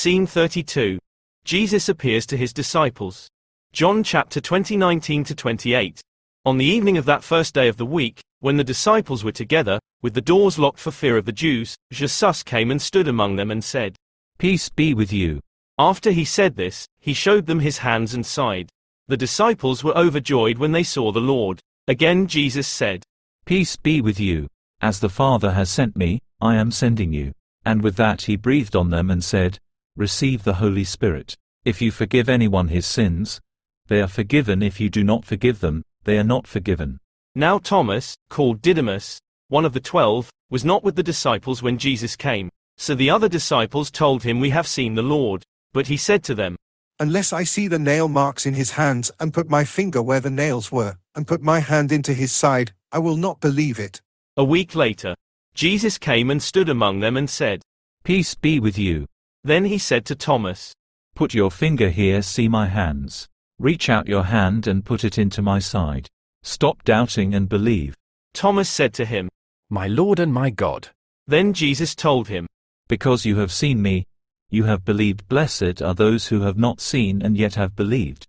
Scene 32. Jesus appears to his disciples. John chapter 20:19-28. On the evening of that first day of the week, when the disciples were together, with the doors locked for fear of the Jews, Jesus came and stood among them and said, "Peace be with you." After he said this, he showed them his hands and side. The disciples were overjoyed when they saw the Lord. Again Jesus said, "Peace be with you. As the Father has sent me, I am sending you." And with that he breathed on them and said, "Receive the Holy Spirit. If you forgive anyone his sins, they are forgiven. If you do not forgive them, they are not forgiven." Now Thomas, called Didymus, one of the 12, was not with the disciples when Jesus came. So the other disciples told him, "We have seen the Lord." But he said to them, "Unless I see the nail marks in his hands, and put my finger where the nails were, and put my hand into his side, I will not believe it." A week later, Jesus came and stood among them and said, "Peace be with you." Then he said to Thomas, "Put your finger here, see my hands. Reach out your hand and put it into my side. Stop doubting and believe." Thomas said to him, "My Lord and my God." Then Jesus told him, "Because you have seen me, you have believed. Blessed are those who have not seen and yet have believed."